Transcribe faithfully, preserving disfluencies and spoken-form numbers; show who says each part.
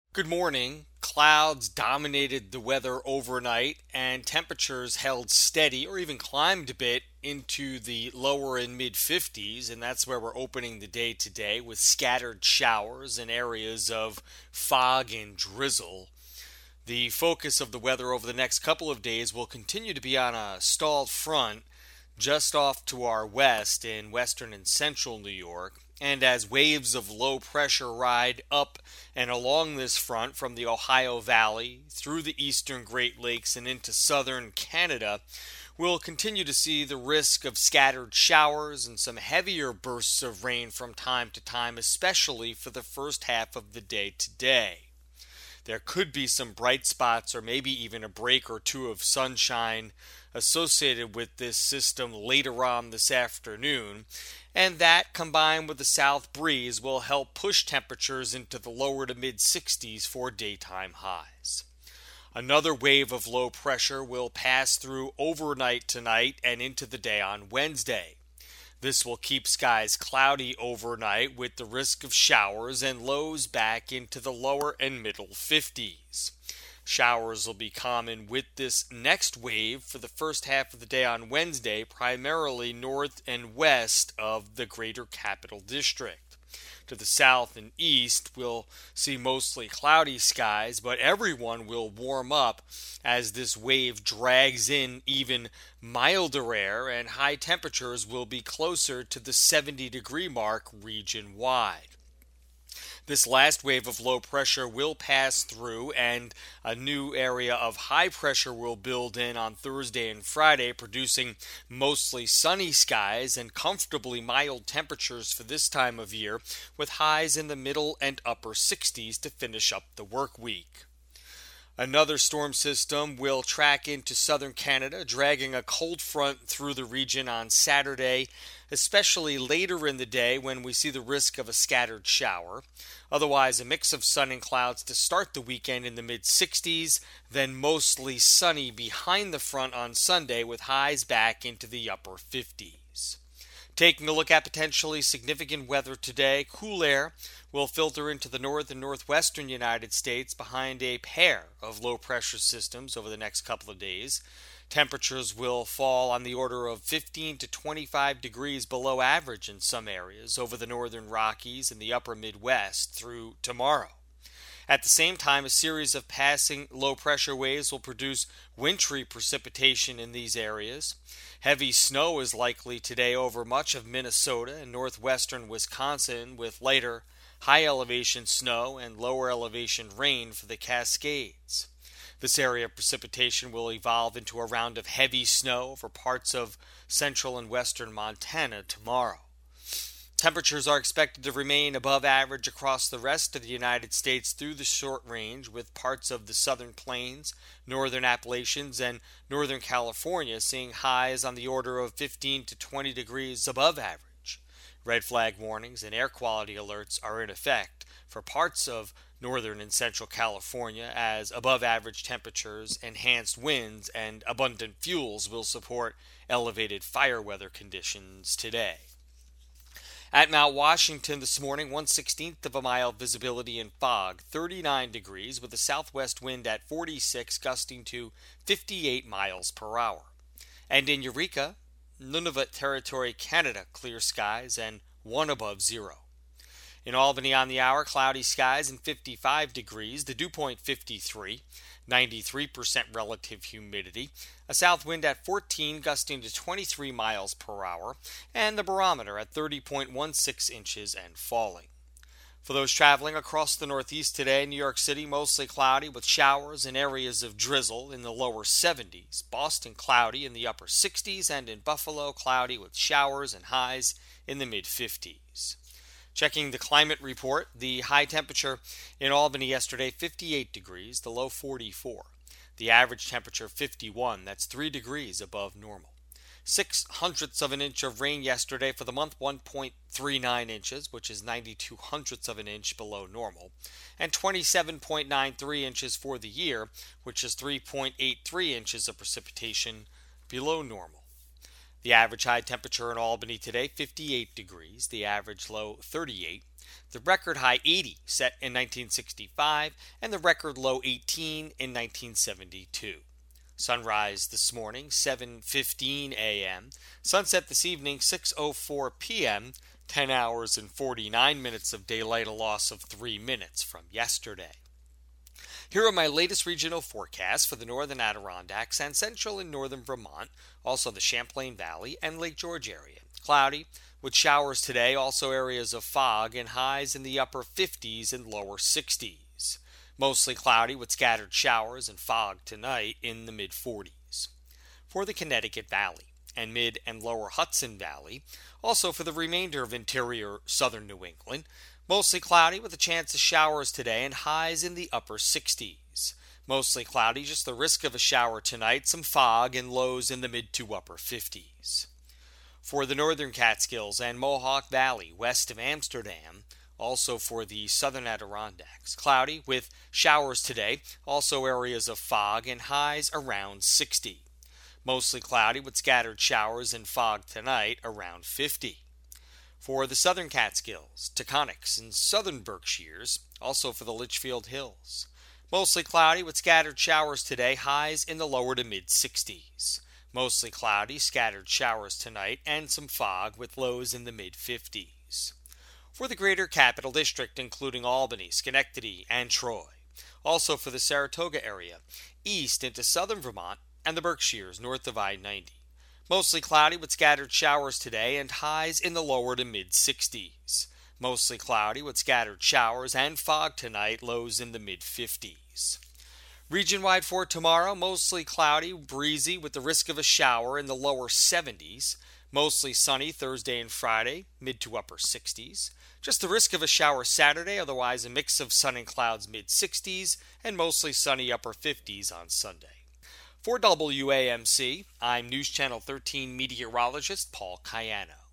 Speaker 1: Good morning. Clouds dominated the weather overnight, and temperatures held steady or even climbed a bit into the lower and mid fifties. And that's where we're opening the day today with scattered showers and areas of fog and drizzle. The focus of the weather over the next couple of days will continue to be on a stalled front just off to our west in western and central New York. And as waves of low pressure ride up and along this front from the Ohio Valley through the eastern Great Lakes and into southern Canada, we'll continue to see the risk of scattered showers and some heavier bursts of rain from time to time, especially for the first half of the day today. There could be some bright spots or maybe even a break or two of sunshine associated with this system later on this afternoon, and that combined with the south breeze will help push temperatures into the lower to mid sixties for daytime highs. Another wave of low pressure will pass through overnight tonight and into the day on Wednesday. This will keep skies cloudy overnight with the risk of showers and lows back into the lower and middle fifties. Showers will be common with this next wave for the first half of the day on Wednesday, primarily north and west of the greater capital district. To the south and east, we'll see mostly cloudy skies, but everyone will warm up as this wave drags in even milder air, and high temperatures will be closer to the seventy degree mark region wide. This last wave of low pressure will pass through, and a new area of high pressure will build in on Thursday and Friday, producing mostly sunny skies and comfortably mild temperatures for this time of year, with highs in the middle and upper sixties to finish up the work week. Another storm system will track into southern Canada, dragging a cold front through the region on Saturday, especially later in the day when we see the risk of a scattered shower. Otherwise, a mix of sun and clouds to start the weekend in the mid sixties, then mostly sunny behind the front on Sunday with highs back into the upper fifties. Taking a look at potentially significant weather today, cool air will filter into the north and northwestern United States behind a pair of low pressure systems over the next couple of days. Temperatures will fall on the order of fifteen to twenty-five degrees below average in some areas over the northern Rockies and the upper Midwest through tomorrow. At the same time, a series of passing low pressure waves will produce wintry precipitation in these areas. Heavy snow is likely today over much of Minnesota and northwestern Wisconsin, with later high elevation snow and lower elevation rain for the Cascades. This area of precipitation will evolve into a round of heavy snow over parts of central and western Montana tomorrow. Temperatures are expected to remain above average across the rest of the United States through the short range, with parts of the southern plains, northern Appalachians, and northern California seeing highs on the order of fifteen to twenty degrees above average. Red flag warnings and air quality alerts are in effect for parts of northern and central California, as above average temperatures, enhanced winds, and abundant fuels will support elevated fire weather conditions today. At Mount Washington this morning, one sixteenth of a mile visibility in fog, thirty-nine degrees, with a southwest wind at forty-six, gusting to fifty-eight miles per hour. And in Eureka, Nunavut Territory, Canada, clear skies and one above zero. In Albany on the hour, cloudy skies and fifty-five degrees, the dew point fifty-three, ninety-three percent relative humidity, a south wind at fourteen, gusting to twenty-three miles per hour, and the barometer at thirty point one six inches and falling. For those traveling across the Northeast today, New York City mostly cloudy with showers and areas of drizzle in the lower seventies, Boston cloudy in the upper sixties, and in Buffalo cloudy with showers and highs in the mid fifties. Checking the climate report, the high temperature in Albany yesterday, fifty-eight degrees, the low forty-four. The average temperature fifty-one, that's three degrees above normal. Six hundredths of an inch of rain yesterday for the month, one point three nine inches, which is ninety-two hundredths of an inch below normal, and twenty-seven point nine three inches for the year, which is three point eight three inches of precipitation below normal. The average high temperature in Albany today, fifty-eight degrees. The average low, thirty-eight. The record high, eighty, set in nineteen sixty-five, and the record low, eighteen, in nineteen seventy-two. Sunrise this morning, seven fifteen a.m. Sunset this evening, six oh four p.m., ten hours and forty-nine minutes of daylight, a loss of three minutes from yesterday. Here are my latest regional forecasts for the northern Adirondacks and central and northern Vermont, also the Champlain Valley and Lake George area. Cloudy, with showers today, also areas of fog and highs in the upper fifties and lower sixties. Mostly cloudy with scattered showers and fog tonight in the mid forties. For the Connecticut Valley and mid and lower Hudson Valley, also for the remainder of interior southern New England, mostly cloudy with a chance of showers today and highs in the upper sixties. Mostly cloudy, just the risk of a shower tonight, some fog and lows in the mid to upper fifties. For the northern Catskills and Mohawk Valley west of Amsterdam, also for the southern Adirondacks, cloudy with showers today, also areas of fog and highs around sixty. Mostly cloudy with scattered showers and fog tonight around fifty. For the southern Catskills, Taconics, and southern Berkshires, also for the Litchfield Hills, mostly cloudy with scattered showers today, highs in the lower to mid sixties. Mostly cloudy, scattered showers tonight, and some fog with lows in the mid fifties. For the greater Capital District, including Albany, Schenectady, and Troy. Also for the Saratoga area, east into southern Vermont, and the Berkshires north of I ninety. Mostly cloudy with scattered showers today, and highs in the lower to mid sixties. Mostly cloudy with scattered showers and fog tonight, lows in the mid fifties. Region-wide for tomorrow, mostly cloudy, breezy with the risk of a shower in the lower seventies. Mostly sunny Thursday and Friday, mid to upper sixties. Just the risk of a shower Saturday, otherwise a mix of sun and clouds mid sixties, and mostly sunny upper fifties on Sunday. For W A M C, I'm News Channel thirteen meteorologist Paul Cayano.